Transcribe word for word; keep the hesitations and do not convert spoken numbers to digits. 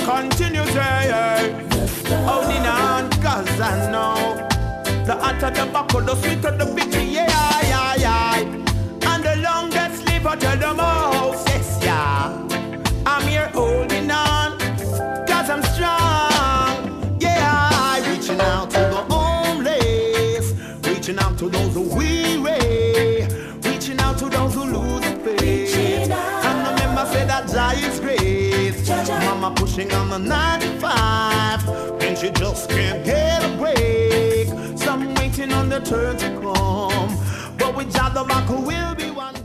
continue say, holding on, cause I know the hotter the buckle, the sweeter the victory, yeah, yeah, yeah. And the longest live until the most, yes, yeah. I'm here holding on, cause I'm strong, yeah. Reaching out to the homeless, reaching out to those who weary, reaching out to those who lose faith. And remember, say that Jah is great. Mama pushing on the ninety-five, and she just can't get a break. Some waiting on the turn to come, but with Jah the buckle will be one.